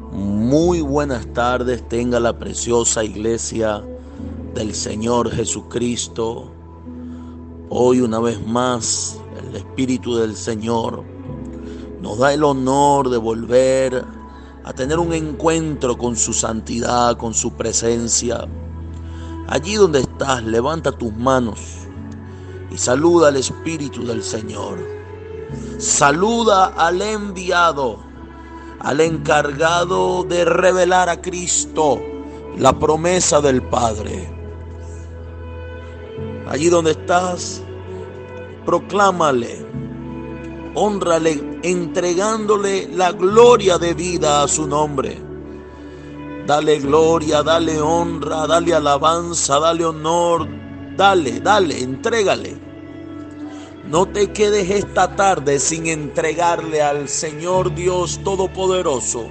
Muy buenas tardes, tenga la preciosa iglesia del Señor Jesucristo. Hoy una vez más el Espíritu del Señor nos da el honor de volver a tener un encuentro con su santidad, con su presencia. Allí donde estás, levanta tus manos y saluda al Espíritu del Señor. Saluda al enviado, al encargado de revelar a Cristo, la promesa del Padre. Allí donde estás, proclámale, hónrale, entregándole la gloria de vida a su nombre. Dale gloria, dale honra, dale alabanza, dale honor, dale, entrégale. No te quedes esta tarde sin entregarle al Señor Dios Todopoderoso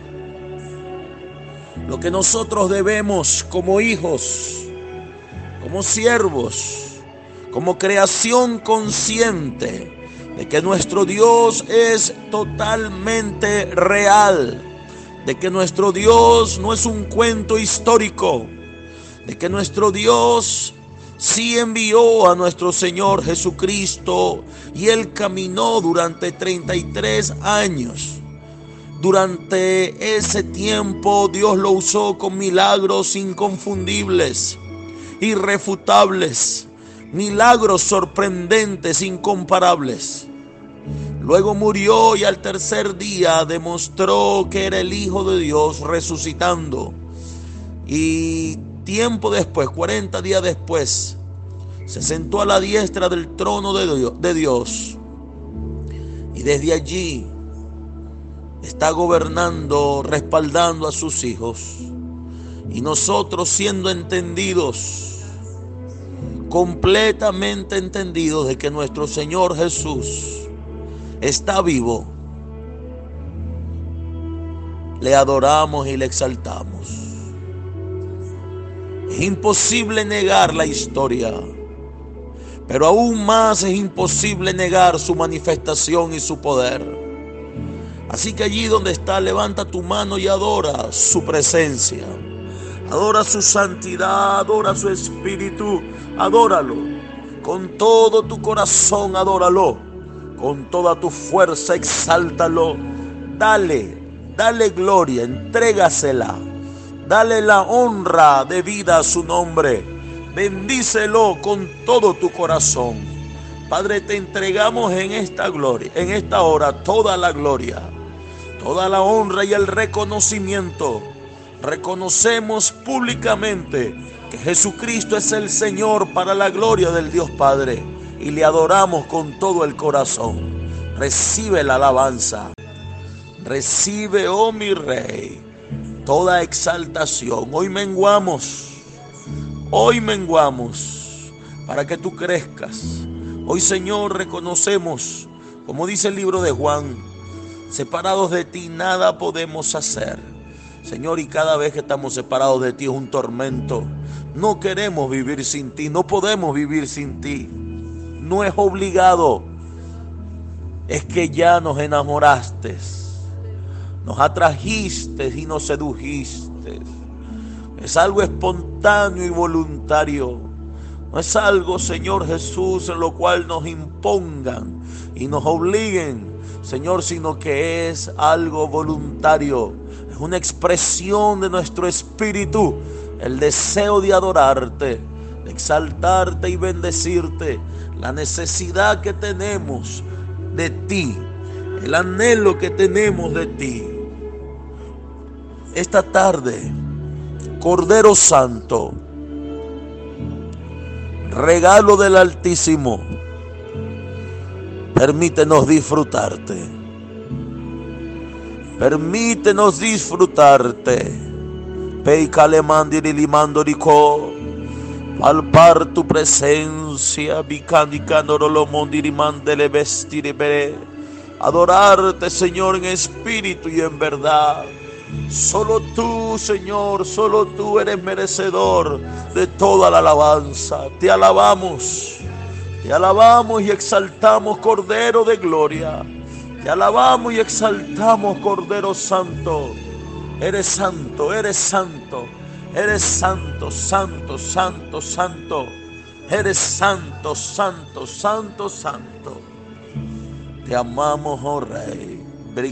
lo que nosotros debemos como hijos, como siervos, como creación consciente de que nuestro Dios es totalmente real, de que nuestro Dios no es un cuento histórico, de que nuestro Dios sí envió a nuestro Señor Jesucristo y Él caminó durante 33 años. Durante ese tiempo Dios lo usó con milagros inconfundibles, irrefutables, milagros sorprendentes, incomparables. Luego murió y al tercer día demostró que era el Hijo de Dios resucitando. Y tiempo después, 40 días después, se sentó a la diestra del trono de Dios. Y desde allí está gobernando, respaldando a sus hijos. Y nosotros siendo entendidos, completamente entendidos de que nuestro Señor Jesús está vivo, le adoramos y le exaltamos. Es imposible negar la historia, pero aún más es imposible negar su manifestación y su poder. Así que allí donde está, levanta tu mano y adora su presencia, adora su santidad, adora su espíritu, adóralo. Con todo tu corazón, adóralo. Con toda tu fuerza, exáltalo. Dale gloria, entrégasela. Dale la honra debida a su nombre. Bendícelo con todo tu corazón. Padre, te entregamos en esta gloria, en esta hora, toda la gloria, toda la honra y el reconocimiento. Reconocemos públicamente que Jesucristo es el Señor para la gloria del Dios Padre y le adoramos con todo el corazón. Recibe la alabanza. Recibe, oh mi Rey, toda exaltación. Hoy menguamos para que tú crezcas. Hoy, Señor, reconocemos, como dice el libro de Juan, separados de ti nada podemos hacer. Señor, y cada vez que estamos separados de ti es un tormento. No queremos vivir sin ti, no podemos vivir sin ti. No es obligado, es que ya nos enamoraste, nos atrajiste y nos sedujiste. Es algo espontáneo y voluntario. No es algo, Señor Jesús, en lo cual nos impongan y nos obliguen, Señor, sino que es algo voluntario. Es una expresión de nuestro espíritu, el deseo de adorarte, de exaltarte y bendecirte, la necesidad que tenemos de ti, el anhelo que tenemos de ti. Esta tarde, Cordero Santo, regalo del Altísimo, permítenos disfrutarte. Permítenos disfrutarte. Peikale mandiri limandorico, palpar tu presencia, bicandicandorolo mondiri mandele vestire bere. Adorarte, Señor, en espíritu y en verdad. Solo tú, Señor, solo tú eres merecedor de toda la alabanza. Te alabamos y exaltamos, Cordero de gloria. Te alabamos y exaltamos, Cordero Santo. Eres santo, eres santo. Eres santo, santo, santo, santo. Eres santo, santo, santo, santo. Te amamos, oh Rey.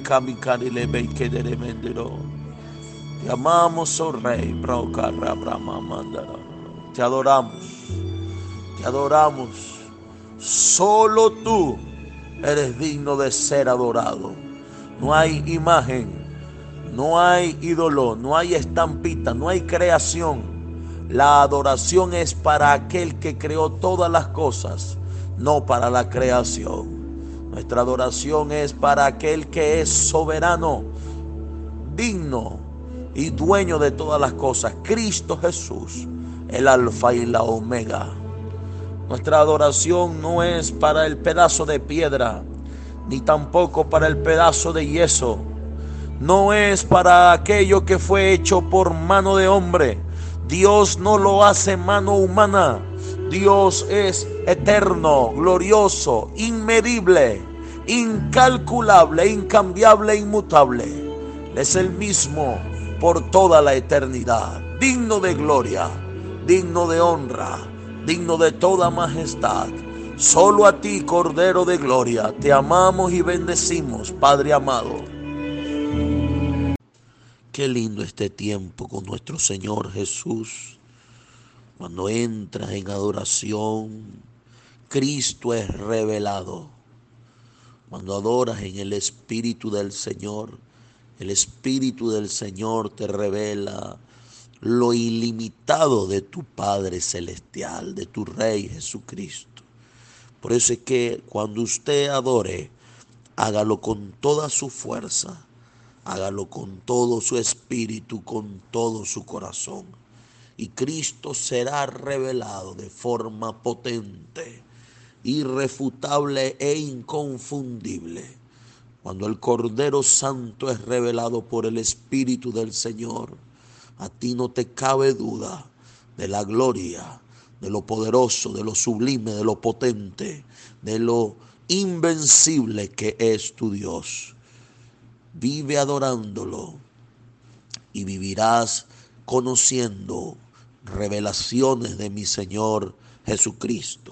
Te amamos, oh Rey. Te adoramos. Te adoramos. Solo tú eres digno de ser adorado. No hay imagen, no hay ídolo, no hay estampita, no hay creación. La adoración es para aquel que creó todas las cosas, no para la creación. Nuestra adoración es para aquel que es soberano, digno y dueño de todas las cosas, Cristo Jesús, el Alfa y la Omega. Nuestra adoración no es para el pedazo de piedra, ni tampoco para el pedazo de yeso. No es para aquello que fue hecho por mano de hombre. Dios no lo hace mano humana. Dios es eterno, glorioso, inmedible, incalculable, incambiable, inmutable. Él es el mismo por toda la eternidad, digno de gloria, digno de honra, digno de toda majestad. Solo a ti, Cordero de Gloria, te amamos y bendecimos, Padre amado. Qué lindo este tiempo con nuestro Señor Jesús. Cuando entras en adoración, Cristo es revelado. Cuando adoras en el Espíritu del Señor, el Espíritu del Señor te revela lo ilimitado de tu Padre Celestial, de tu Rey Jesucristo. Por eso es que cuando usted adore, hágalo con toda su fuerza, hágalo con todo su espíritu, con todo su corazón. Y Cristo será revelado de forma potente, irrefutable e inconfundible. Cuando el Cordero Santo es revelado por el Espíritu del Señor, a ti no te cabe duda de la gloria, de lo poderoso, de lo sublime, de lo potente, de lo invencible que es tu Dios. Vive adorándolo y vivirás conociendo revelaciones de mi Señor Jesucristo.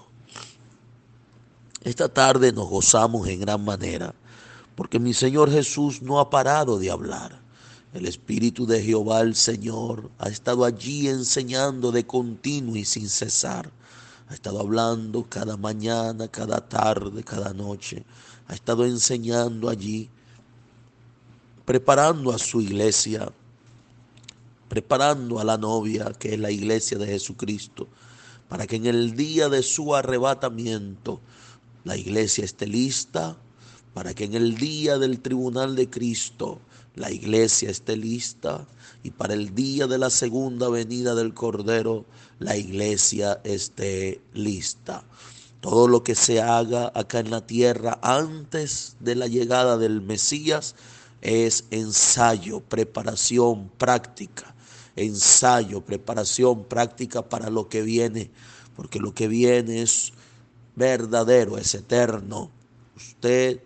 Esta tarde nos gozamos en gran manera porque mi Señor Jesús no ha parado de hablar. El Espíritu de Jehová, el Señor, ha estado allí enseñando de continuo y sin cesar. Ha estado hablando cada mañana, cada tarde, cada noche. Ha estado enseñando allí, preparando a su iglesia, preparando a la novia, que es la iglesia de Jesucristo, para que en el día de su arrebatamiento la iglesia esté lista, para que en el día del tribunal de Cristo la iglesia esté lista, y para el día de la segunda venida del Cordero la iglesia esté lista. Todo lo que se haga acá en la tierra antes de la llegada del Mesías es ensayo, preparación, práctica. Ensayo, preparación, práctica para lo que viene, porque lo que viene es verdadero, es eterno. Usted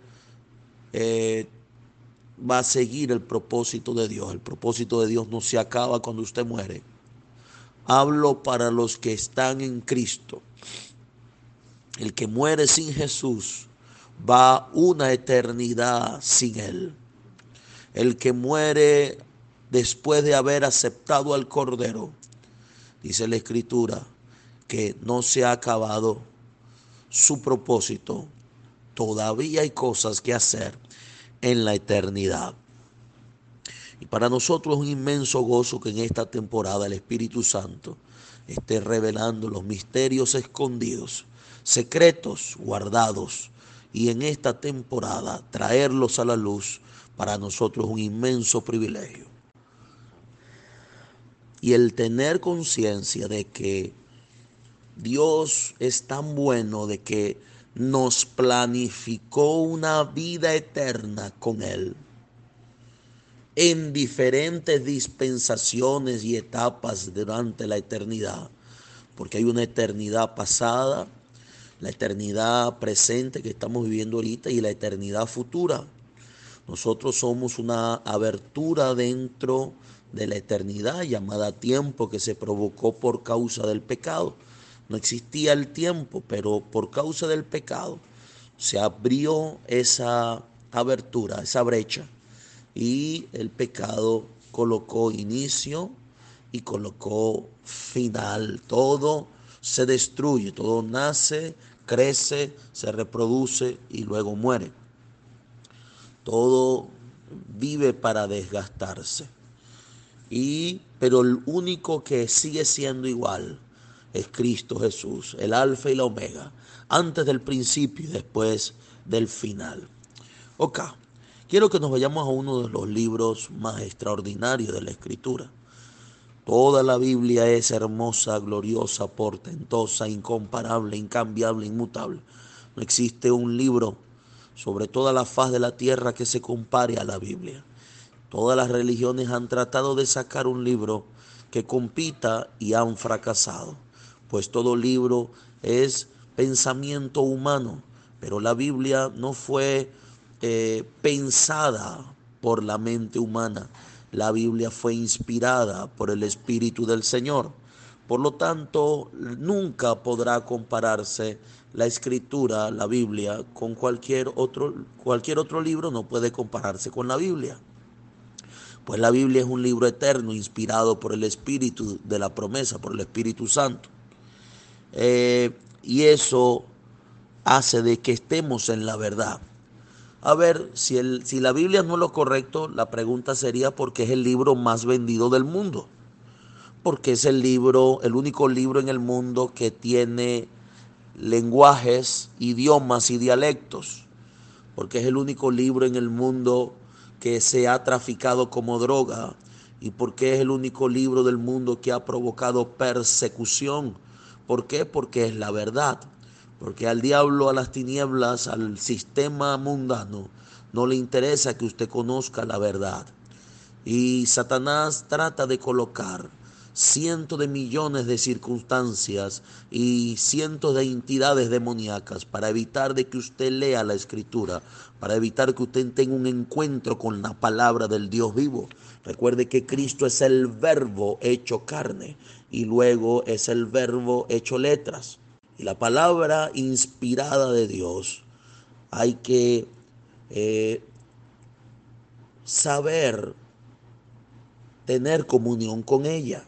va a seguir el propósito de Dios. El propósito de Dios no se acaba cuando usted muere. Hablo para los que están en Cristo. El que muere sin Jesús va una eternidad sin Él. El que muere después de haber aceptado al Cordero, dice la Escritura, que no se ha acabado su propósito. Todavía hay cosas que hacer en la eternidad. Y para nosotros es un inmenso gozo que en esta temporada el Espíritu Santo esté revelando los misterios escondidos, secretos guardados, y en esta temporada traerlos a la luz. Para nosotros es un inmenso privilegio. Y el tener conciencia de que Dios es tan bueno, de que nos planificó una vida eterna con Él en diferentes dispensaciones y etapas durante la eternidad, porque hay una eternidad pasada, la eternidad presente que estamos viviendo ahorita y la eternidad futura. Nosotros somos una abertura dentro de la eternidad llamada tiempo que se provocó por causa del pecado. No existía el tiempo, pero por causa del pecado se abrió esa abertura, esa brecha, y el pecado colocó inicio y colocó final. Todo se destruye, todo nace, crece, se reproduce y luego muere. Todo vive para desgastarse. Pero el único que sigue siendo igual es Cristo Jesús, el alfa y la omega, antes del principio y después del final. Ok, quiero que nos vayamos a uno de los libros más extraordinarios de la Escritura. Toda la Biblia es hermosa, gloriosa, portentosa, incomparable, incambiable, inmutable. No existe un libro sobre toda la faz de la tierra que se compare a la Biblia. Todas las religiones han tratado de sacar un libro que compita y han fracasado, pues todo libro es pensamiento humano, pero la Biblia no fue pensada por la mente humana. La Biblia fue inspirada por el Espíritu del Señor. Por lo tanto, nunca podrá compararse la Escritura, la Biblia, con cualquier otro libro. No puede compararse con la Biblia. Pues la Biblia es un libro eterno, inspirado por el Espíritu de la promesa, por el Espíritu Santo. Y eso hace de que estemos en la verdad. A ver, si la Biblia no es lo correcto, la pregunta sería ¿por qué es el libro más vendido del mundo? Porque es el único libro en el mundo que tiene lenguajes, idiomas y dialectos. Porque es el único libro en el mundo que se ha traficado como droga, y porque es el único libro del mundo que ha provocado persecución. ¿Por qué? Porque es la verdad. Porque al diablo, a las tinieblas, al sistema mundano, no le interesa que usted conozca la verdad. Y Satanás trata de colocar cientos de millones de circunstancias y cientos de entidades demoníacas para evitar de que usted lea la Escritura, para evitar que usted tenga un encuentro con la palabra del Dios vivo. Recuerde que Cristo es el verbo hecho carne y luego es el verbo hecho letras. Y la palabra inspirada de Dios hay que saber tener comunión con ella.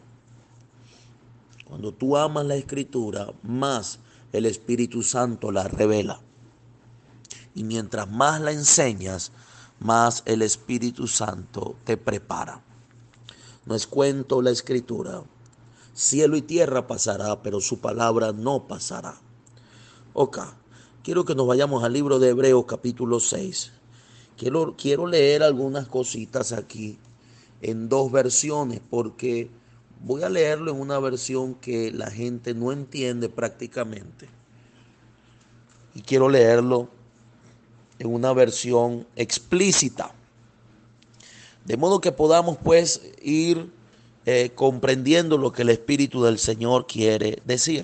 Cuando tú amas la Escritura, más el Espíritu Santo la revela. Y mientras más la enseñas, más el Espíritu Santo te prepara. No es cuento la Escritura. Cielo y tierra pasará, pero su palabra no pasará. Ok, quiero que nos vayamos al libro de Hebreos capítulo 6. Quiero leer algunas cositas aquí en dos versiones, porque voy a leerlo en una versión que la gente no entiende prácticamente, y quiero leerlo en una versión explícita, de modo que podamos pues ir comprendiendo lo que el Espíritu del Señor quiere decir.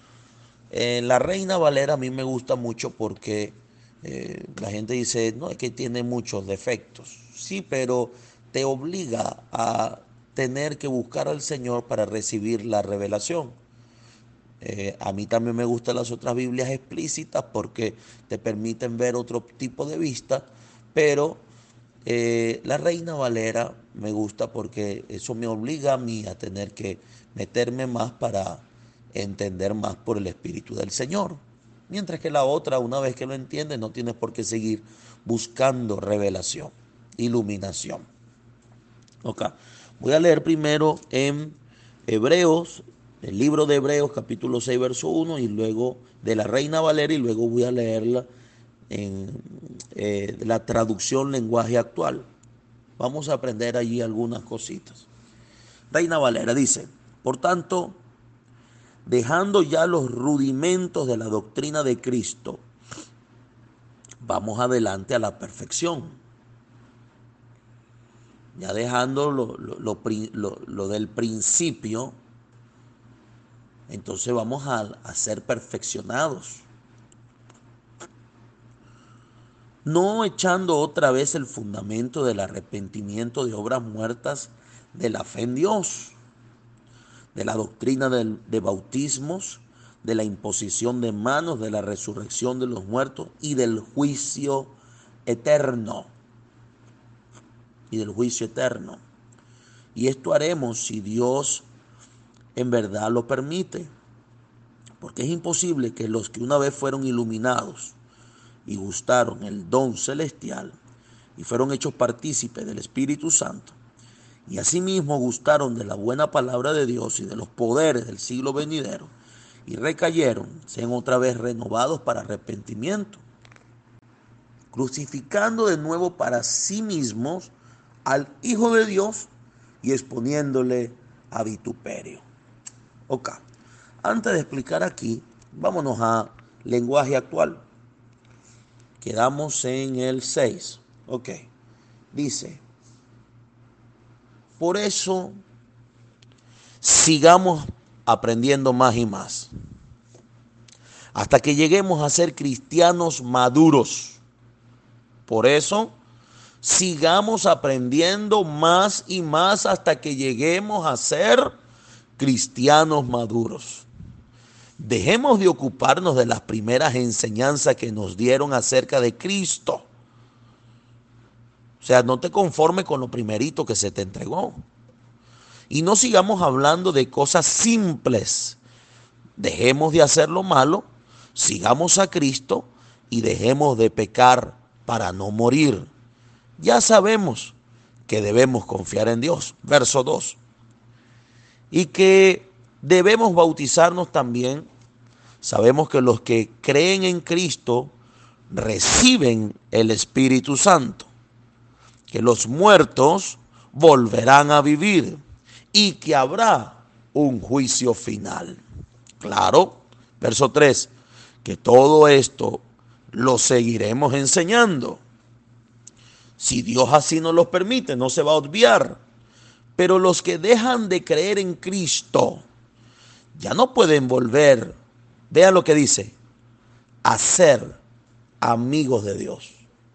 La Reina Valera a mí me gusta mucho porque la gente dice, no, es que tiene muchos defectos. Sí, pero te obliga a tener que buscar al Señor para recibir la revelación. A mí también me gustan las otras Biblias explícitas porque te permiten ver otro tipo de vista, pero la Reina Valera me gusta porque eso me obliga a mí a tener que meterme más para entender más por el Espíritu del Señor. Mientras que la otra, una vez que lo entiendes, no tienes por qué seguir buscando revelación, iluminación. Ok, voy a leer primero en Hebreos, el libro de Hebreos capítulo 6 verso 1, y luego de la Reina Valera, y luego voy a leerla en la traducción lenguaje actual. Vamos a aprender allí algunas cositas. Reina Valera dice, por tanto, dejando ya los rudimentos de la doctrina de Cristo, vamos adelante a la perfección. Ya dejando lo del principio, entonces vamos a ser perfeccionados. no echando otra vez el fundamento del arrepentimiento de obras muertas de la fe en Dios, de la doctrina de bautismos, de la imposición de manos, de la resurrección de los muertos y del juicio eterno. Y del juicio eterno. Y esto haremos si Dios en verdad lo permite. Porque es imposible que los que una vez fueron iluminados y gustaron el don celestial y fueron hechos partícipes del Espíritu Santo y asimismo gustaron de la buena palabra de Dios y de los poderes del siglo venidero y recayeron, sean otra vez renovados para arrepentimiento, crucificando de nuevo para sí mismos al Hijo de Dios y exponiéndole a vituperio. Ok, antes de explicar aquí, vámonos a lenguaje actual. Quedamos en el 6. Ok, dice, por eso sigamos aprendiendo más y más, hasta que lleguemos a ser cristianos maduros. Por eso, sigamos aprendiendo más y más hasta que lleguemos a ser cristianos maduros. Dejemos de ocuparnos de las primeras enseñanzas que nos dieron acerca de Cristo. O sea, no te conformes con lo primerito que se te entregó. Y no sigamos hablando de cosas simples. Dejemos de hacer lo malo, sigamos a Cristo y dejemos de pecar para no morir. Ya sabemos que debemos confiar en Dios. Verso 2. Y que debemos bautizarnos también. Sabemos que los que creen en Cristo reciben el Espíritu Santo. Que los muertos volverán a vivir y que habrá un juicio final. Claro, verso 3, que todo esto lo seguiremos enseñando. Si Dios así nos lo permite, no se va a obviar. Pero los que dejan de creer en Cristo ya no pueden volver, vean lo que dice, a ser amigos de Dios.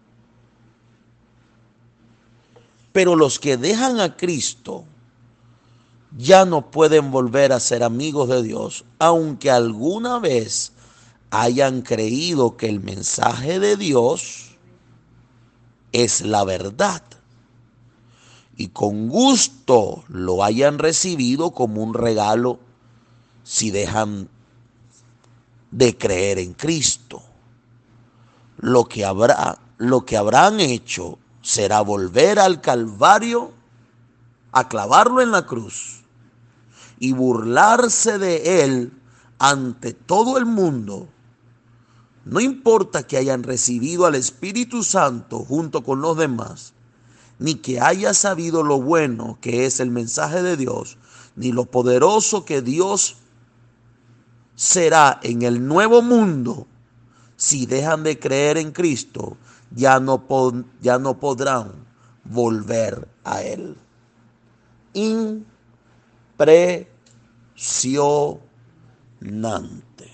Pero los que dejan a Cristo ya no pueden volver a ser amigos de Dios, aunque alguna vez hayan creído que el mensaje de Dios es la verdad y con gusto lo hayan recibido como un regalo si dejan de creer en Cristo. Lo que habrán hecho será volver al Calvario a clavarlo en la cruz y burlarse de él ante todo el mundo. No importa que hayan recibido al Espíritu Santo junto con los demás, ni que haya sabido lo bueno que es el mensaje de Dios, ni lo poderoso que Dios será en el nuevo mundo. Si dejan de creer en Cristo, ya no podrán volver a Él. Impresionante.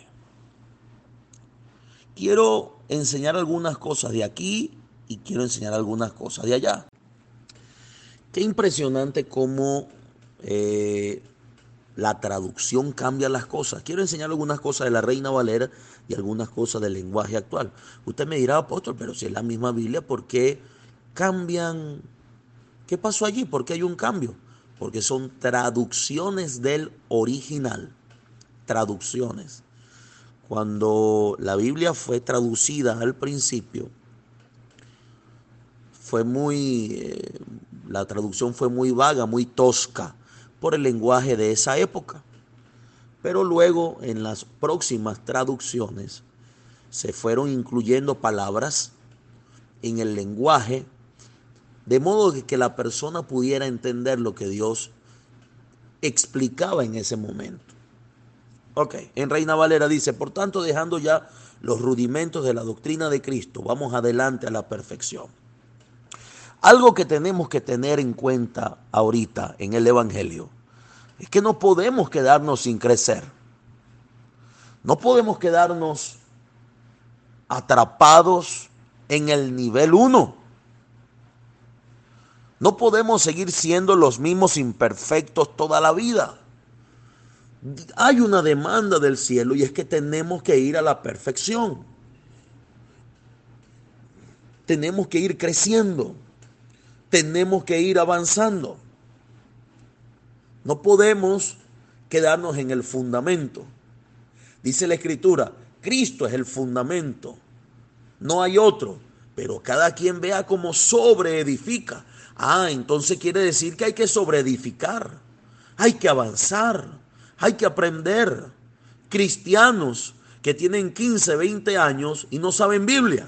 Quiero enseñar algunas cosas de aquí y quiero enseñar algunas cosas de allá. Qué impresionante cómo la traducción cambia las cosas. Quiero enseñar algunas cosas de la Reina Valera y algunas cosas del lenguaje actual. Usted me dirá, apóstol, pero si es la misma Biblia, ¿por qué cambian? ¿Qué pasó allí? ¿Por qué hay un cambio? Porque son traducciones del original. Traducciones. Cuando la Biblia fue traducida al principio, la traducción fue muy vaga, muy tosca por el lenguaje de esa época. Pero luego en las próximas traducciones se fueron incluyendo palabras en el lenguaje de modo que la persona pudiera entender lo que Dios explicaba en ese momento. Ok, en Reina Valera dice, por tanto, dejando ya los rudimentos de la doctrina de Cristo, vamos adelante a la perfección. Algo que tenemos que tener en cuenta ahorita en el Evangelio es que no podemos quedarnos sin crecer. No podemos quedarnos atrapados en el nivel 1. No podemos seguir siendo los mismos imperfectos toda la vida. Hay una demanda del cielo y es que tenemos que ir a la perfección. Tenemos que ir creciendo. Tenemos que ir avanzando. No podemos quedarnos en el fundamento. Dice la Escritura, Cristo es el fundamento. No hay otro. Pero cada quien vea cómo sobreedifica. Entonces quiere decir que hay que sobreedificar. Hay que avanzar. Hay que aprender. Cristianos que tienen 15, 20 años y no saben Biblia.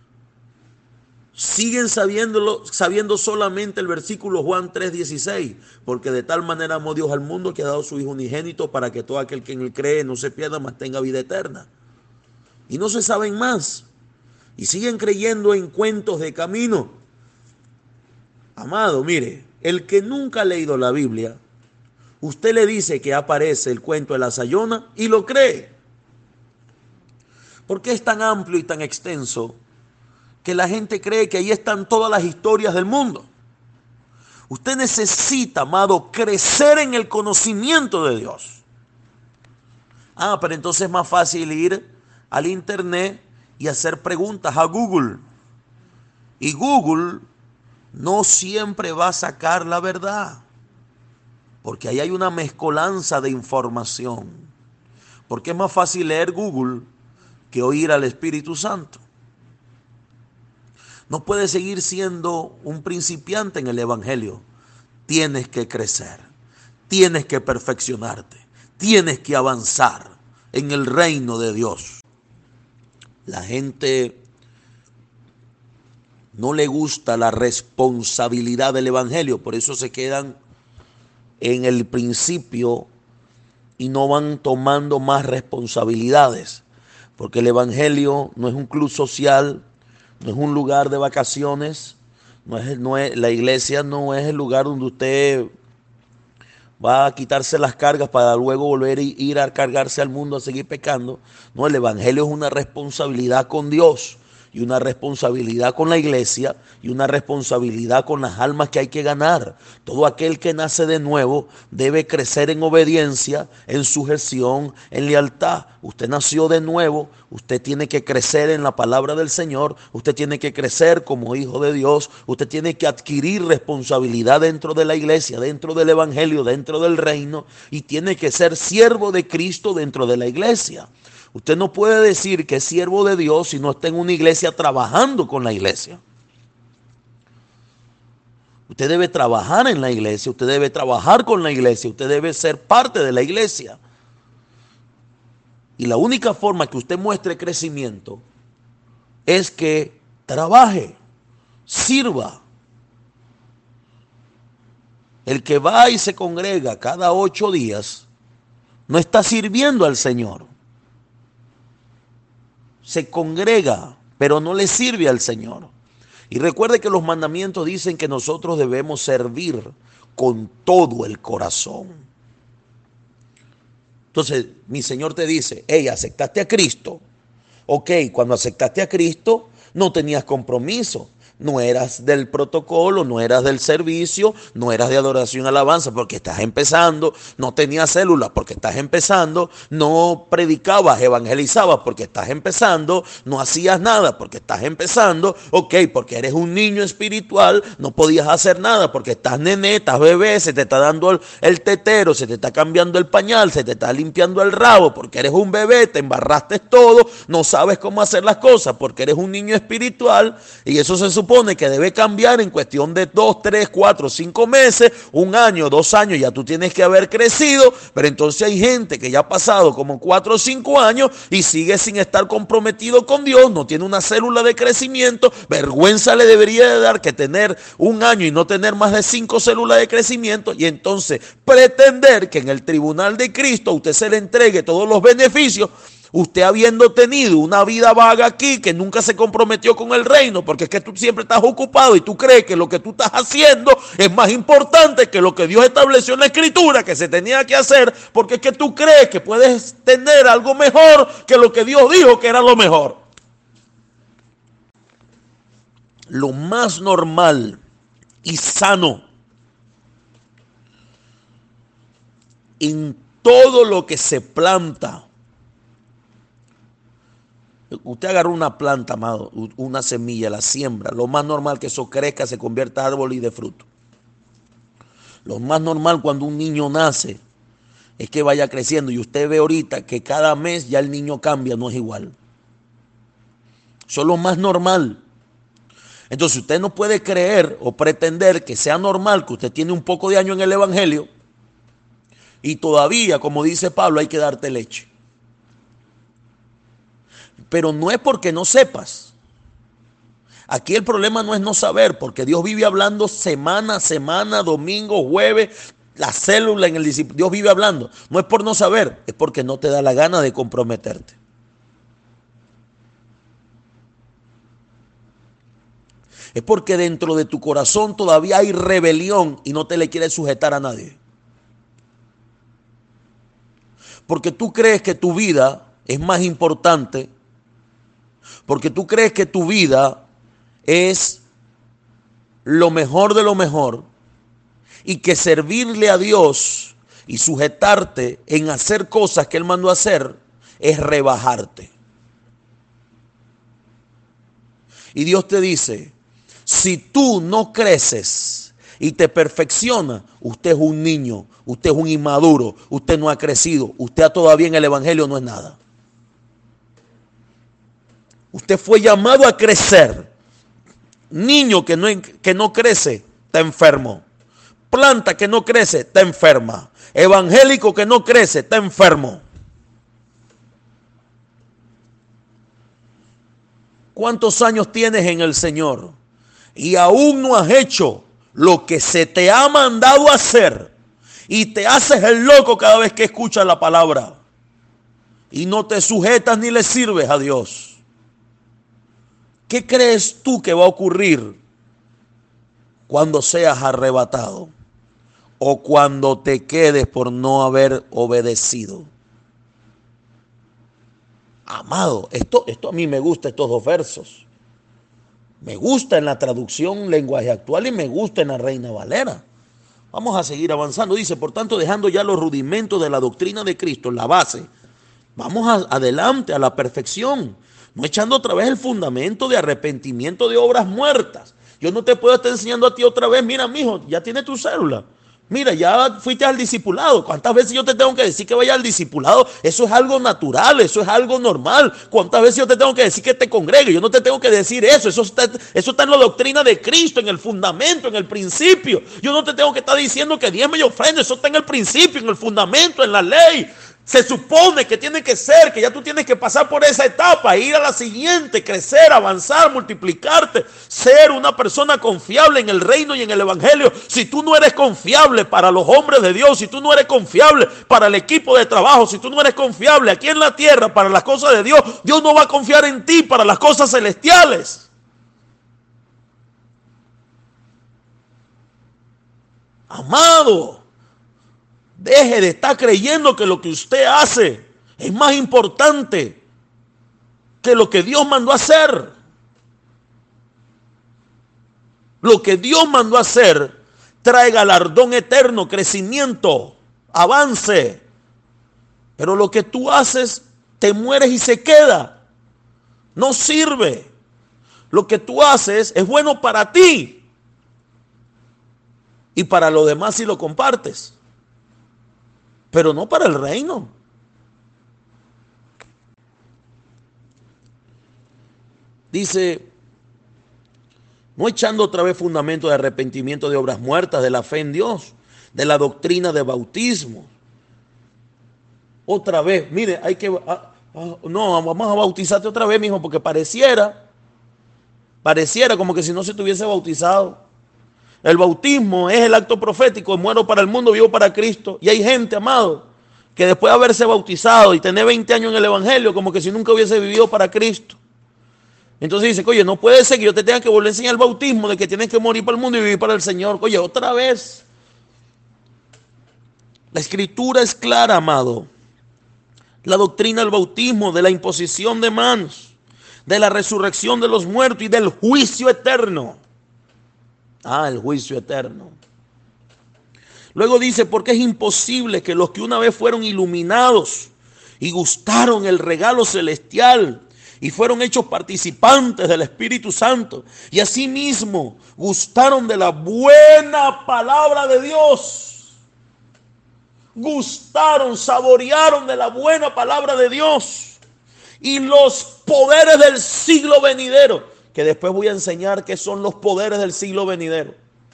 Siguen sabiendo solamente el versículo Juan 3:16, porque de tal manera amó Dios al mundo que ha dado su Hijo unigénito para que todo aquel que en él cree no se pierda, mas tenga vida eterna. Y no se saben más. Y siguen creyendo en cuentos de camino. Amado, mire, el que nunca ha leído la Biblia, usted le dice que aparece el cuento de la Sayona y lo cree. Porque es tan amplio y tan extenso que la gente cree que ahí están todas las historias del mundo. Usted necesita, amado, crecer en el conocimiento de Dios. Pero entonces es más fácil ir al internet y hacer preguntas a Google. Y Google no siempre va a sacar la verdad. Porque ahí hay una mezcolanza de información. Porque es más fácil leer Google que oír al Espíritu Santo. No puedes seguir siendo un principiante en el Evangelio. Tienes que crecer. Tienes que perfeccionarte. Tienes que avanzar en el reino de Dios. La gente no le gusta la responsabilidad del Evangelio. Por eso se quedan en el principio y no van tomando más responsabilidades. Porque el Evangelio no es un club social, no es un lugar de vacaciones, la iglesia no es el lugar donde usted va a quitarse las cargas para luego volver a ir a cargarse al mundo a seguir pecando. No, el Evangelio es una responsabilidad con Dios y una responsabilidad con la iglesia y una responsabilidad con las almas que hay que ganar. Todo aquel que nace de nuevo debe crecer en obediencia, en sujeción, en lealtad. Usted nació de nuevo, usted tiene que crecer en la palabra del Señor, usted tiene que crecer como hijo de Dios, usted tiene que adquirir responsabilidad dentro de la iglesia, dentro del evangelio, dentro del reino, y tiene que ser siervo de Cristo dentro de la iglesia. Usted no puede decir que es siervo de Dios si no está en una iglesia trabajando con la iglesia. Usted debe trabajar en la iglesia, usted debe trabajar con la iglesia, usted debe ser parte de la iglesia. Y la única forma que usted muestre crecimiento es que trabaje, sirva. El que va y se congrega cada 8 días no está sirviendo al Señor. Se congrega, pero no le sirve al Señor. Y recuerde que los mandamientos dicen que nosotros debemos servir con todo el corazón. Entonces, mi Señor te dice, aceptaste a Cristo. Ok, cuando aceptaste a Cristo, no tenías compromiso. No eras del protocolo, no eras del servicio, no eras de adoración y alabanza porque estás empezando, no tenías células porque estás empezando, no predicabas, evangelizabas porque estás empezando, no hacías nada porque estás empezando, porque eres un niño espiritual, no podías hacer nada porque estás nené, estás bebé, se te está dando el tetero, se te está cambiando el pañal, se te está limpiando el rabo porque eres un bebé, te embarraste todo, no sabes cómo hacer las cosas porque eres un niño espiritual y eso se supone que debe cambiar en cuestión de 2, 3, 4, 5 meses, 1 año, 2 años, ya tú tienes que haber crecido, pero entonces hay gente que ya ha pasado como 4 o 5 años y sigue sin estar comprometido con Dios, no tiene una célula de crecimiento. Vergüenza le debería de dar que tener 1 año y no tener más de 5 células de crecimiento y entonces pretender que en el tribunal de Cristo a usted se le entregue todos los beneficios. Usted habiendo tenido una vida vaga aquí que nunca se comprometió con el reino, porque es que tú siempre estás ocupado y tú crees que lo que tú estás haciendo es más importante que lo que Dios estableció en la Escritura que se tenía que hacer, porque es que tú crees que puedes tener algo mejor que lo que Dios dijo que era lo mejor. lo más normal y sano en todo lo que se planta. Usted agarra una planta, amado, una semilla, la siembra. Lo más normal que eso crezca, se convierta en árbol y de fruto. Lo más normal cuando un niño nace es que vaya creciendo. Y usted ve ahorita que cada mes ya el niño cambia, no es igual. Eso es lo más normal. Entonces usted no puede creer o pretender que sea normal que usted tiene un poco de años en el evangelio y todavía, como dice Pablo, hay que darte leche. Pero no es porque no sepas. Aquí el problema no es no saber, porque Dios vive hablando semana a semana, domingo, jueves, la célula en el discipulado. Dios vive hablando. No es por no saber, es porque no te da la gana de comprometerte. Es porque dentro de tu corazón todavía hay rebelión y no te le quieres sujetar a nadie. Porque tú crees que tu vida es más importante. Porque tú crees que tu vida es lo mejor de lo mejor y que servirle a Dios y sujetarte en hacer cosas que Él mandó a hacer es rebajarte. Y Dios te dice, si tú no creces y te perfeccionas, usted es un niño, usted es un inmaduro, usted no ha crecido, usted todavía en el evangelio no es nada. Usted fue llamado a crecer. Niño que no crece, está enfermo. Planta que no crece, está enferma. Evangélico que no crece, está enfermo. ¿Cuántos años tienes en el Señor? Y aún no has hecho lo que se te ha mandado hacer. Y te haces el loco cada vez que escuchas la palabra. Y no te sujetas ni le sirves a Dios. ¿Qué crees tú que va a ocurrir cuando seas arrebatado? O cuando te quedes por no haber obedecido. Amado, esto a mí me gusta, estos dos versos. Me gusta en la traducción lenguaje actual y me gusta en la Reina Valera. Vamos a seguir avanzando. Dice, por tanto, dejando ya los rudimentos de la doctrina de Cristo, la base, vamos adelante a la perfección. No echando otra vez el fundamento de arrepentimiento de obras muertas. Yo no te puedo estar enseñando a ti otra vez, mira, mijo, ya tienes tu cédula. Mira, ya fuiste al discipulado. ¿Cuántas veces yo te tengo que decir que vaya al discipulado? Eso es algo natural, eso es algo normal. ¿Cuántas veces yo te tengo que decir que te congregue? Yo no te tengo que decir eso. Eso está en la doctrina de Cristo, en el fundamento, en el principio. Yo no te tengo que estar diciendo que diezme y ofrenda. Eso está en el principio, en el fundamento, en la ley. Se supone que tiene que ser, que ya tú tienes que pasar por esa etapa, ir a la siguiente, crecer, avanzar, multiplicarte, ser una persona confiable en el reino y en el evangelio. Si tú no eres confiable para los hombres de Dios, si tú no eres confiable para el equipo de trabajo, si tú no eres confiable aquí en la tierra para las cosas de Dios, Dios no va a confiar en ti para las cosas celestiales. Amado, deje de estar creyendo que lo que usted hace es más importante que lo que Dios mandó a hacer. Lo que Dios mandó a hacer trae galardón eterno, crecimiento, avance. Pero lo que tú haces, te mueres y se queda. No sirve. Lo que tú haces es bueno para ti. Y para los demás si lo compartes. Pero no para el reino. Dice, no echando otra vez fundamento de arrepentimiento de obras muertas, de la fe en Dios, de la doctrina de bautismo. Otra vez, mire, hay que, no, vamos a bautizarte otra vez, mijo, porque pareciera como que si no se tuviese bautizado. El bautismo es el acto profético, muero para el mundo, vivo para Cristo. Y hay gente, amado, que después de haberse bautizado y tener 20 años en el evangelio, como que si nunca hubiese vivido para Cristo. Entonces dice, oye, no puede ser que yo te tenga que volver a enseñar el bautismo de que tienes que morir para el mundo y vivir para el Señor. Oye, otra vez. La escritura es clara, amado. La doctrina del bautismo, de la imposición de manos, de la resurrección de los muertos y del juicio eterno. El juicio eterno. Luego dice, porque es imposible que los que una vez fueron iluminados y gustaron el regalo celestial y fueron hechos participantes del Espíritu Santo y asimismo gustaron de la buena palabra de Dios, gustaron, saborearon de la buena palabra de Dios y los poderes del siglo venidero, que después voy a enseñar qué son los poderes del siglo venidero.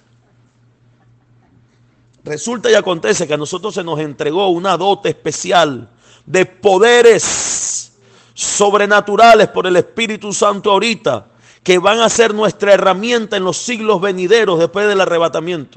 Resulta y acontece que a nosotros se nos entregó una dote especial de poderes sobrenaturales por el Espíritu Santo ahorita, que van a ser nuestra herramienta en los siglos venideros después del arrebatamiento.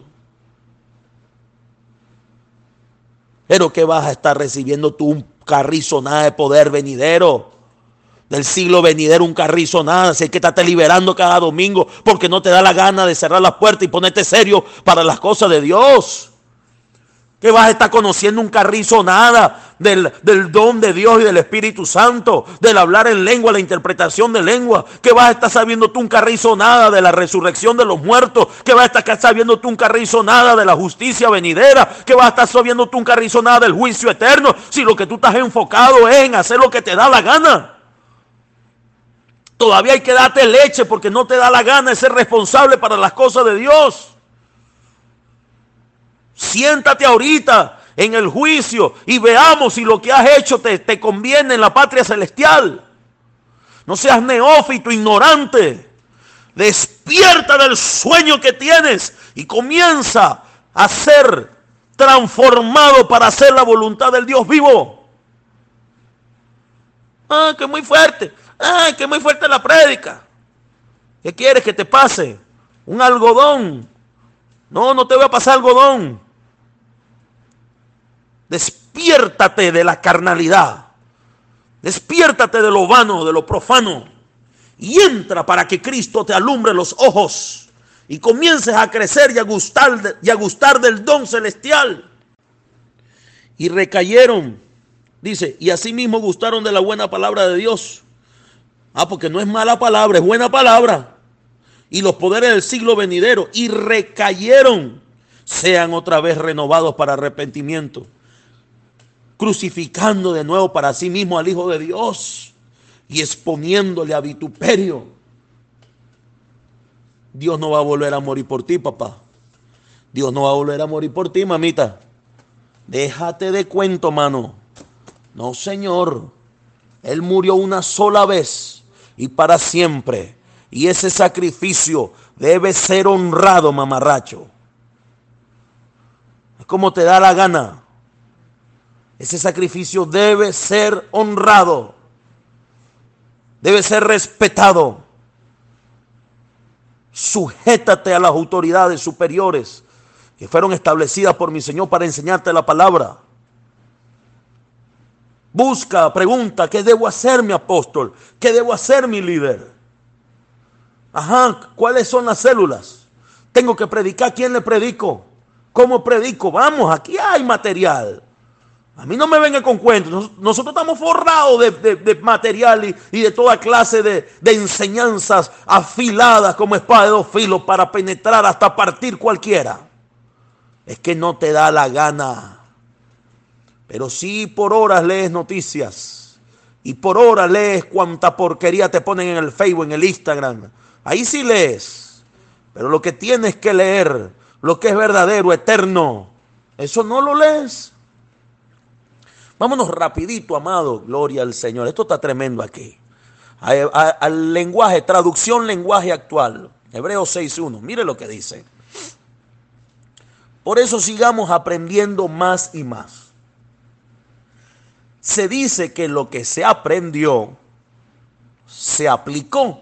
Pero ¿qué vas a estar recibiendo tú? Un carrizo nada de poder venidero, del siglo venidero, un carrizo nada. Si es que estás liberando cada domingo porque no te da la gana de cerrar las puertas y ponerte serio para las cosas de Dios. ¿Qué vas a estar conociendo? Un carrizo nada del don de Dios y del Espíritu Santo, del hablar en lengua, la interpretación de lengua. ¿Qué vas a estar sabiendo tú? Un carrizo nada de la resurrección de los muertos. ¿Qué vas a estar sabiendo tú? Un carrizo nada de la justicia venidera. ¿Qué vas a estar sabiendo tú? Un carrizo nada del juicio eterno. Si lo que tú estás enfocado es en hacer lo que te da la gana. Todavía hay que darte leche porque no te da la gana de ser responsable para las cosas de Dios. Siéntate ahorita en el juicio y veamos si lo que has hecho te conviene en la patria celestial. No seas neófito, ignorante. Despierta del sueño que tienes y comienza a ser transformado para hacer la voluntad del Dios vivo. Que muy fuerte. Que muy fuerte la prédica. ¿Qué quieres que te pase? ¿Un algodón? No te voy a pasar algodón. Despiértate de la carnalidad. Despiértate de lo vano, de lo profano. Y entra para que Cristo te alumbre los ojos y comiences a crecer y a gustar del don celestial. Y recayeron, dice, y asimismo gustaron de la buena palabra de Dios. Porque no es mala palabra, es buena palabra. Y los poderes del siglo venidero. Y recayeron, sean otra vez renovados para arrepentimiento, crucificando de nuevo para sí mismo al Hijo de Dios y exponiéndole a vituperio. Dios no va a volver a morir por ti, papá. Dios no va a volver a morir por ti, mamita. Déjate de cuento, mano. No, señor. Él murió una sola vez y para siempre. Y ese sacrificio debe ser honrado, mamarracho. Es como te da la gana. Ese sacrificio debe ser honrado. Debe ser respetado. Sujétate a las autoridades superiores que fueron establecidas por mi Señor para enseñarte la palabra. Busca, pregunta, ¿qué debo hacer, mi apóstol? ¿Qué debo hacer, mi líder? ¿Cuáles son las células? Tengo que predicar. ¿Quién le predico? ¿Cómo predico? Vamos, aquí hay material. A mí no me venga con cuentos. Nosotros estamos forrados de material y de toda clase de enseñanzas afiladas como espada de dos filos para penetrar hasta partir cualquiera. Es que no te da la gana. Pero sí por horas lees noticias y por horas lees cuánta porquería te ponen en el Facebook, en el Instagram. Ahí sí lees. Pero lo que tienes que leer, lo que es verdadero, eterno, eso no lo lees. Vámonos rapidito, amado, gloria al Señor. Esto está tremendo aquí. Al lenguaje, traducción lenguaje actual. Hebreos 6.1. Mire lo que dice. Por eso sigamos aprendiendo más y más. Se dice que lo que se aprendió, se aplicó.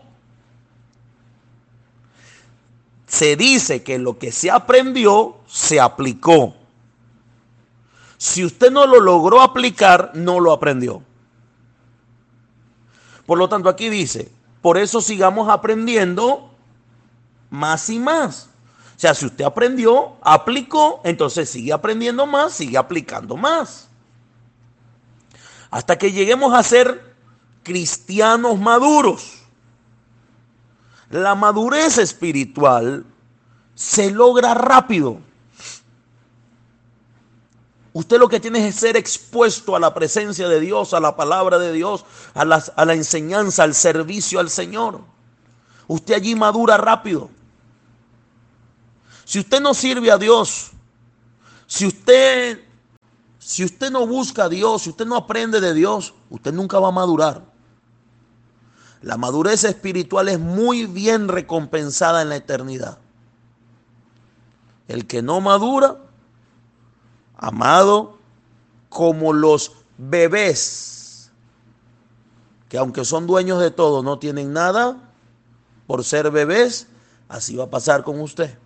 Se dice que lo que se aprendió, se aplicó. Si usted no lo logró aplicar, no lo aprendió. Por lo tanto, aquí dice, por eso sigamos aprendiendo más y más. O sea, si usted aprendió, aplicó, entonces sigue aprendiendo más, sigue aplicando más. Hasta que lleguemos a ser cristianos maduros. La madurez espiritual se logra rápido. Usted lo que tiene es ser expuesto a la presencia de Dios, a la palabra de Dios, a la enseñanza, al servicio al Señor. Usted allí madura rápido. Si usted no sirve a Dios, si usted no busca a Dios, si usted no aprende de Dios, usted nunca va a madurar. La madurez espiritual es muy bien recompensada en la eternidad. El que no madura, amado, como los bebés, que aunque son dueños de todo, no tienen nada por ser bebés, así va a pasar con usted.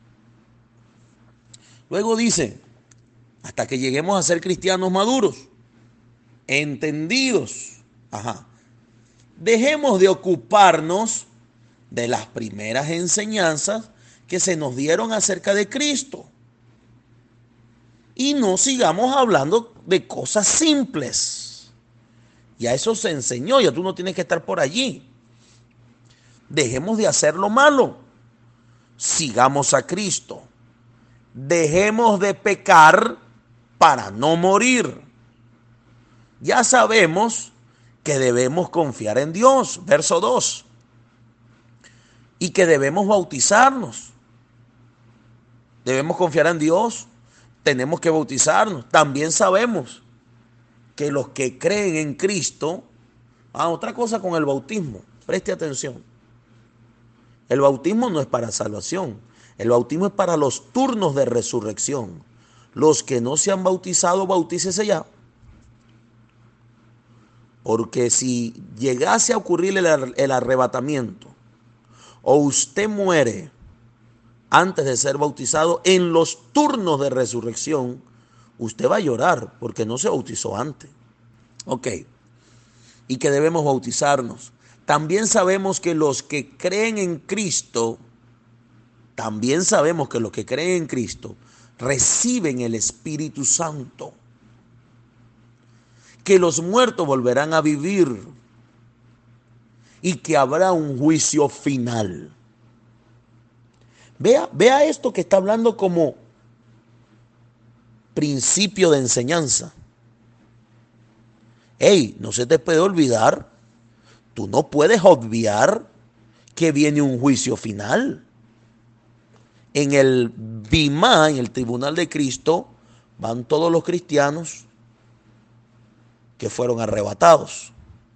Luego dice, hasta que lleguemos a ser cristianos maduros, entendidos. Dejemos de ocuparnos de las primeras enseñanzas que se nos dieron acerca de Cristo. Y no sigamos hablando de cosas simples. Ya eso se enseñó, ya tú no tienes que estar por allí. Dejemos de hacer lo malo. Sigamos a Cristo. Dejemos de pecar para no morir. Ya sabemos que debemos confiar en Dios, verso 2. Y que debemos bautizarnos. Debemos confiar en Dios. Tenemos que bautizarnos. También sabemos que los que creen en Cristo, otra cosa con el bautismo, preste atención. El bautismo no es para salvación. El bautismo es para los turnos de resurrección. Los que no se han bautizado, bautícese ya. Porque si llegase a ocurrir el arrebatamiento, o usted muere antes de ser bautizado, en los turnos de resurrección, usted va a llorar porque no se bautizó antes. Ok. Y que debemos bautizarnos. También sabemos que los que creen en Cristo, reciben el Espíritu Santo. Que los muertos volverán a vivir y que habrá un juicio final. Vea esto que está hablando como principio de enseñanza. No se te puede olvidar, tú no puedes obviar que viene un juicio final. En el Bimá, en el tribunal de Cristo, van todos los cristianos que fueron arrebatados.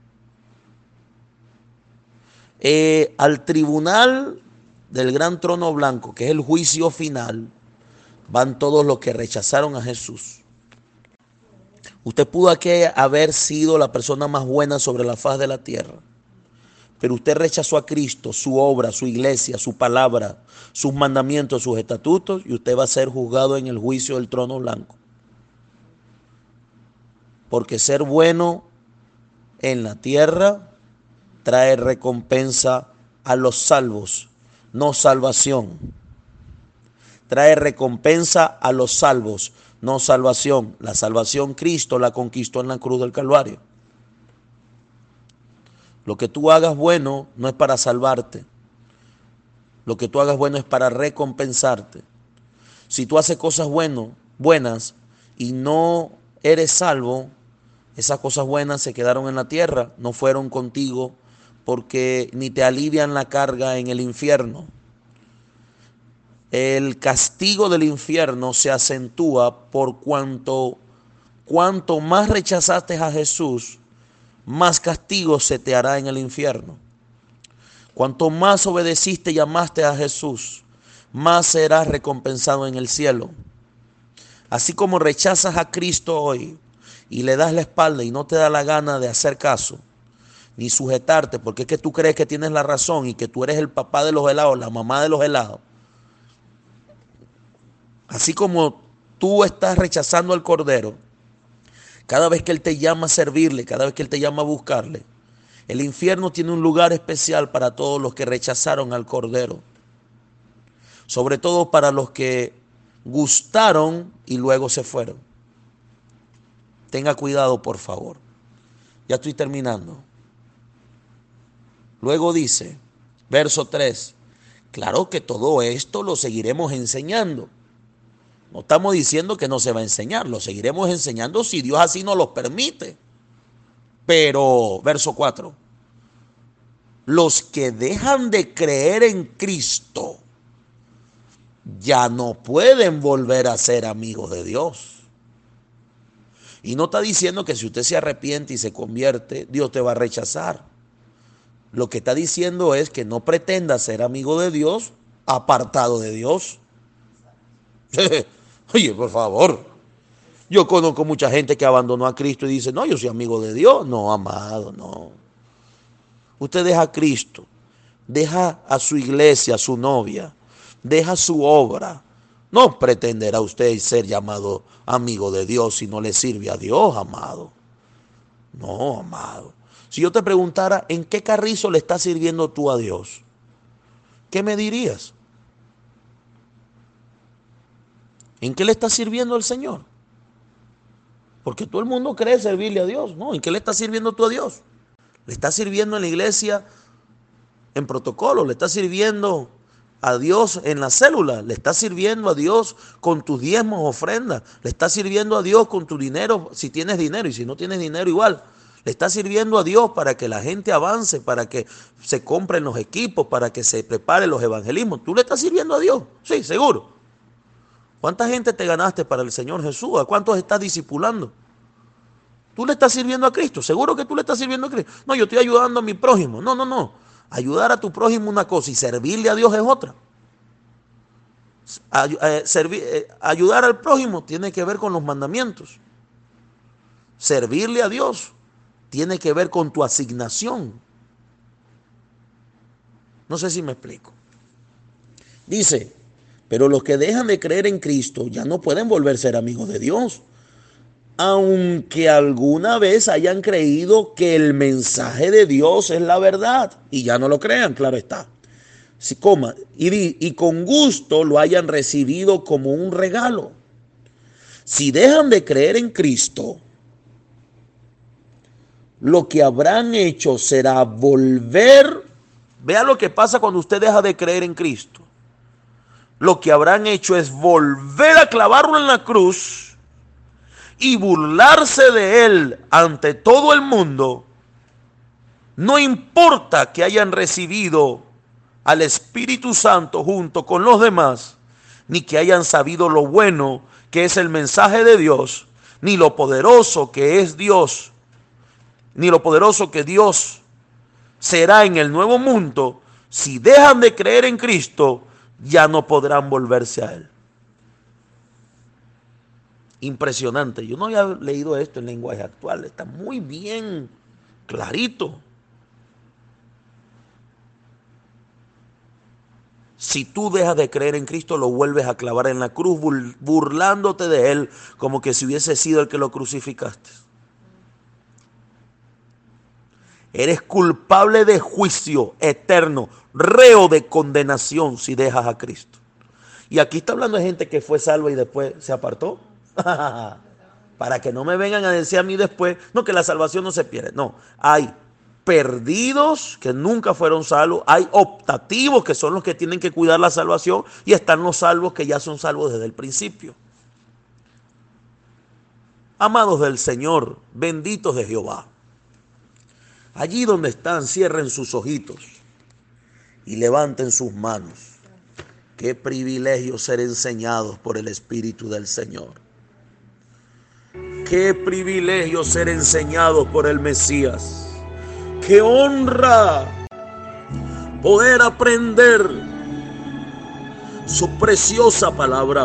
Al tribunal del gran trono blanco, que es el juicio final, van todos los que rechazaron a Jesús. Usted pudo haber sido la persona más buena sobre la faz de la tierra, pero usted rechazó a Cristo, su obra, su iglesia, su palabra, sus mandamientos, sus estatutos, y usted va a ser juzgado en el juicio del trono blanco. Porque ser bueno en la tierra trae recompensa a los salvos, no salvación. Trae recompensa a los salvos, no salvación. La salvación Cristo la conquistó en la cruz del Calvario. Lo que tú hagas bueno no es para salvarte. Lo que tú hagas bueno es para recompensarte. Si tú haces cosas buenas y no eres salvo, esas cosas buenas se quedaron en la tierra, no fueron contigo, porque ni te alivian la carga en el infierno. El castigo del infierno se acentúa por cuanto más rechazaste a Jesús, más castigo se te hará en el infierno. Cuanto más obedeciste y amaste a Jesús, más serás recompensado en el cielo. Así como rechazas a Cristo hoy y le das la espalda y no te da la gana de hacer caso, ni sujetarte, porque es que tú crees que tienes la razón y que tú eres el papá de los helados, la mamá de los helados. Así como tú estás rechazando al Cordero, cada vez que Él te llama a servirle, cada vez que Él te llama a buscarle, el infierno tiene un lugar especial para todos los que rechazaron al Cordero. Sobre todo para los que gustaron y luego se fueron. Tenga cuidado, por favor. Ya estoy terminando. Luego dice, Verso 3. Claro que todo esto lo seguiremos enseñando. No estamos diciendo que no se va a enseñar, lo seguiremos enseñando si Dios así nos lo permite. Pero, verso 4. Los que dejan de creer en Cristo ya no pueden volver a ser amigos de Dios. Y no está diciendo que si usted se arrepiente y se convierte, Dios te va a rechazar. Lo que está diciendo es que no pretenda ser amigo de Dios apartado de Dios. Oye, por favor. Yo conozco mucha gente que abandonó a Cristo y dice, no, yo soy amigo de Dios. No, amado, no. Usted deja a Cristo, deja a su iglesia, a su novia, deja su obra. No pretenderá usted ser llamado amigo de Dios si no le sirve a Dios, amado. No, amado. Si yo te preguntara, ¿en qué carrizo le estás sirviendo tú a Dios? ¿Qué me dirías? ¿En qué le estás sirviendo al Señor? Porque todo el mundo cree servirle a Dios. No, ¿en qué le estás sirviendo tú a Dios? ¿Le estás sirviendo en la iglesia en protocolo? ¿Le estás sirviendo a Dios en la célula? ¿Le estás sirviendo a Dios con tus diezmos, ofrendas? ¿Le estás sirviendo a Dios con tu dinero si tienes dinero? Y si no tienes dinero igual. ¿Le estás sirviendo a Dios para que la gente avance, para que se compren los equipos, para que se preparen los evangelismos? ¿Tú le estás sirviendo a Dios? Sí, seguro. ¿Cuánta gente te ganaste para el Señor Jesús? ¿A cuántos estás discipulando? ¿Tú le estás sirviendo a Cristo? ¿Seguro que tú le estás sirviendo a Cristo? No, yo estoy ayudando a mi prójimo. No, no, no. Ayudar a tu prójimo es una cosa y servirle a Dios es otra. Ayudar al prójimo tiene que ver con los mandamientos. Servirle a Dios tiene que ver con tu asignación. No sé si me explico. Dice, pero los que dejan de creer en Cristo ya no pueden volver a ser amigos de Dios, aunque alguna vez hayan creído que el mensaje de Dios es la verdad y ya no lo crean, claro está. Y con gusto lo hayan recibido como un regalo. Si dejan de creer en Cristo, lo que habrán hecho será volver. Vea lo que pasa cuando usted deja de creer en Cristo. Lo que habrán hecho es volver a clavarlo en la cruz y burlarse de él ante todo el mundo. No importa que hayan recibido al Espíritu Santo junto con los demás, ni que hayan sabido lo bueno que es el mensaje de Dios, ni lo poderoso que es Dios, ni lo poderoso que Dios será en el nuevo mundo. Si dejan de creer en Cristo, ya no podrán volverse a Él. Impresionante. Yo no había leído esto en lenguaje actual. Está muy bien clarito. Si tú dejas de creer en Cristo, lo vuelves a clavar en la cruz, burlándote de Él, como que si hubiese sido el que lo crucificaste. Eres culpable de juicio eterno, reo de condenación si dejas a Cristo. Y aquí está hablando de gente que fue salva y después se apartó. Para que no me vengan a decir a mí después, no, que la salvación no se pierde. No, hay perdidos que nunca fueron salvos, hay optativos que son los que tienen que cuidar la salvación y están los salvos que ya son salvos desde el principio. Amados del Señor, benditos de Jehová. Allí donde están, cierren sus ojitos y levanten sus manos. Qué privilegio ser enseñados por el Espíritu del Señor. Qué privilegio ser enseñados por el Mesías. Qué honra poder aprender su preciosa palabra.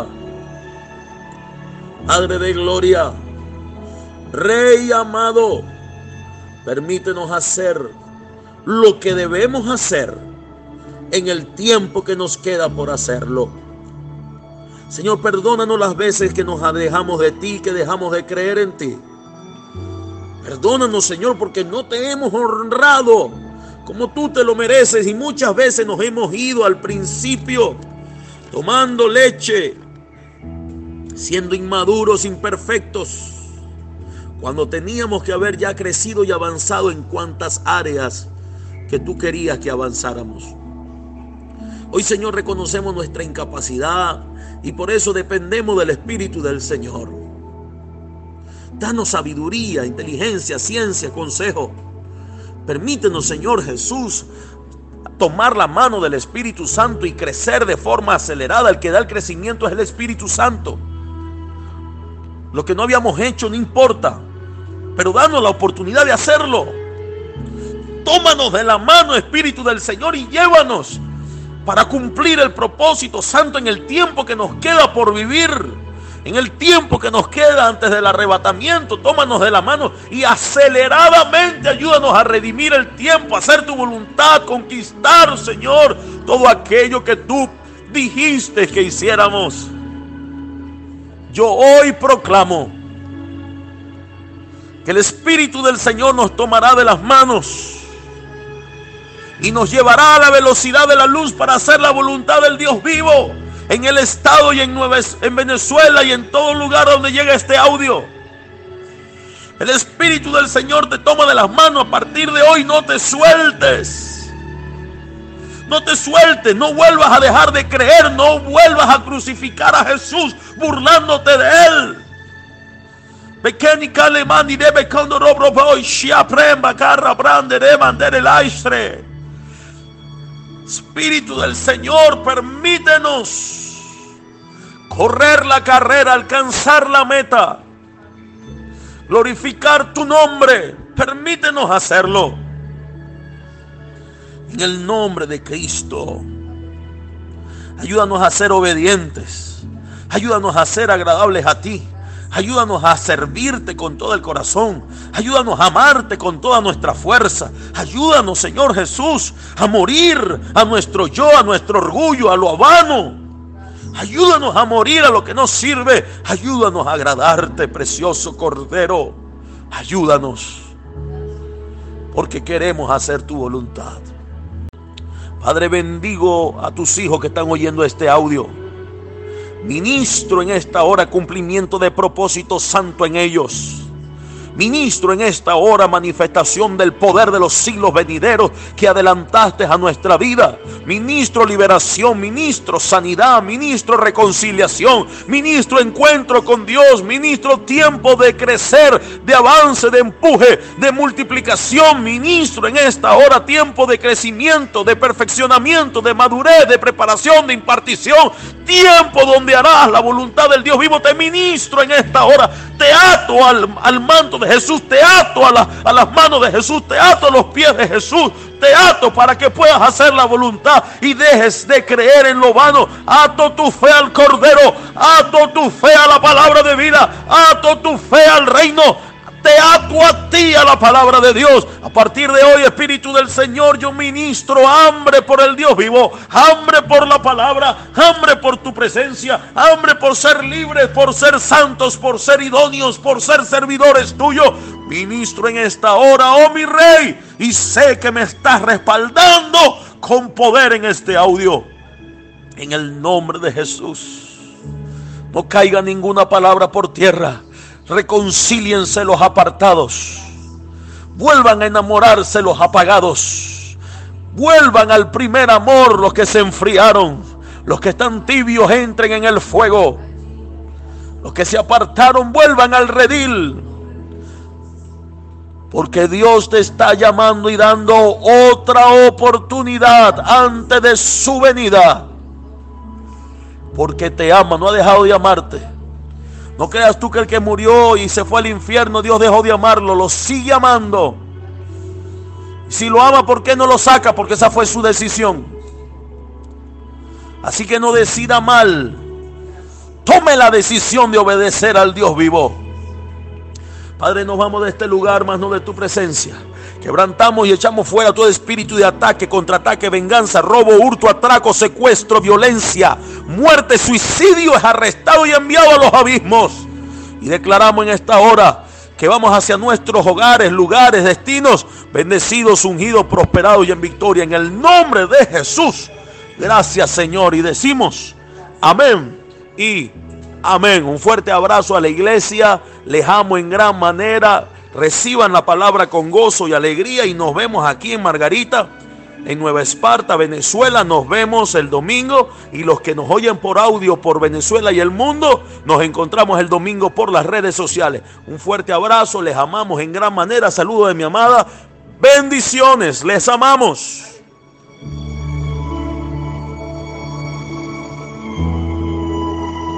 Padre de gloria, Rey amado, permítenos hacer lo que debemos hacer en el tiempo que nos queda por hacerlo. Señor, perdónanos las veces que nos alejamos de ti, que dejamos de creer en ti. Perdónanos, Señor, porque no te hemos honrado como tú te lo mereces y muchas veces nos hemos ido al principio tomando leche, siendo inmaduros, imperfectos, cuando teníamos que haber ya crecido y avanzado en cuantas áreas que tú querías que avanzáramos. Hoy, Señor, reconocemos nuestra incapacidad y por eso dependemos del Espíritu del Señor. Danos sabiduría, inteligencia, ciencia, consejo. Permítenos, Señor Jesús, tomar la mano del Espíritu Santo y crecer de forma acelerada. El que da el crecimiento es el Espíritu Santo. Lo que no habíamos hecho no importa, pero danos la oportunidad de hacerlo. Tómanos de la mano, Espíritu del Señor, y llévanos para cumplir el propósito santo en el tiempo que nos queda por vivir, en el tiempo que nos queda antes del arrebatamiento. Tómanos de la mano y aceleradamente ayúdanos a redimir el tiempo, a hacer tu voluntad, conquistar, Señor, todo aquello que tú dijiste que hiciéramos. Yo hoy proclamo que el Espíritu del Señor nos tomará de las manos y nos llevará a la velocidad de la luz para hacer la voluntad del Dios vivo en el estado y en Venezuela y en todo lugar donde llegue este audio. El Espíritu del Señor te toma de las manos. A partir de hoy no te sueltes. No te sueltes, no vuelvas a dejar de creer, no vuelvas a crucificar a Jesús burlándote de Él. Espíritu del Señor, permítenos correr la carrera, alcanzar la meta, glorificar tu nombre. Permítenos hacerlo en el nombre de Cristo. Ayúdanos a ser obedientes, ayúdanos a ser agradables a ti. Ayúdanos a servirte con todo el corazón. Ayúdanos a amarte con toda nuestra fuerza. Ayúdanos, Señor Jesús, a morir a nuestro yo, a nuestro orgullo, a lo vano. Ayúdanos a morir a lo que no sirve. Ayúdanos a agradarte, precioso Cordero. Ayúdanos, porque queremos hacer tu voluntad. Padre, bendigo a tus hijos que están oyendo este audio. Ministro en esta hora cumplimiento de propósito santo en ellos. Ministro en esta hora manifestación del poder de los siglos venideros que adelantaste a nuestra vida. Ministro liberación, ministro sanidad, ministro reconciliación, ministro encuentro con Dios, ministro tiempo de crecer, de avance, de empuje, de multiplicación. Ministro en esta hora tiempo de crecimiento, de perfeccionamiento, de madurez, de preparación, de impartición. Tiempo donde harás la voluntad del Dios vivo. Te ministro en esta hora. Te ato al manto de Jesús. Te ato a las manos de Jesús. Te ato a los pies de Jesús. Te ato para que puedas hacer la voluntad y dejes de creer en lo vano. Ato tu fe al Cordero. Ato tu fe a la palabra de vida. Ato tu fe al reino. Te ato a ti, a la palabra de Dios. A partir de hoy, Espíritu del Señor, yo ministro hambre por el Dios vivo, hambre por la palabra, hambre por tu presencia, hambre por ser libres, por ser santos, por ser idóneos, por ser servidores tuyos. Ministro en esta hora, oh mi Rey, y sé que me estás respaldando con poder en este audio. En el nombre de Jesús, no caiga ninguna palabra por tierra. Reconcíliense los apartados. Vuelvan a enamorarse los apagados. Vuelvan al primer amor los que se enfriaron. Los que están tibios entren en el fuego. Los que se apartaron vuelvan al redil. Porque Dios te está llamando y dando otra oportunidad antes de su venida. Porque te ama, no ha dejado de amarte. No creas tú que el que murió y se fue al infierno, Dios dejó de amarlo. Lo sigue amando. Si lo ama, ¿por qué no lo saca? Porque esa fue su decisión. Así que no decida mal. Tome la decisión de obedecer al Dios vivo. Padre, nos vamos de este lugar, mas no de tu presencia. Quebrantamos y echamos fuera todo espíritu de ataque, contraataque, venganza, robo, hurto, atraco, secuestro, violencia, muerte, suicidio. Es arrestado y enviado a los abismos. Y declaramos en esta hora que vamos hacia nuestros hogares, lugares, destinos, bendecidos, ungidos, prosperados y en victoria. En el nombre de Jesús. Gracias, Señor. Y decimos amén y amén. Un fuerte abrazo a la iglesia. Les amo en gran manera. Reciban la palabra con gozo y alegría y nos vemos aquí en Margarita en Nueva Esparta, Venezuela. Nos vemos el domingo, y los que nos oyen por audio por Venezuela y el mundo, nos encontramos el domingo por las redes sociales. Un fuerte abrazo, les amamos en gran manera. Saludos de mi amada. Bendiciones, les amamos.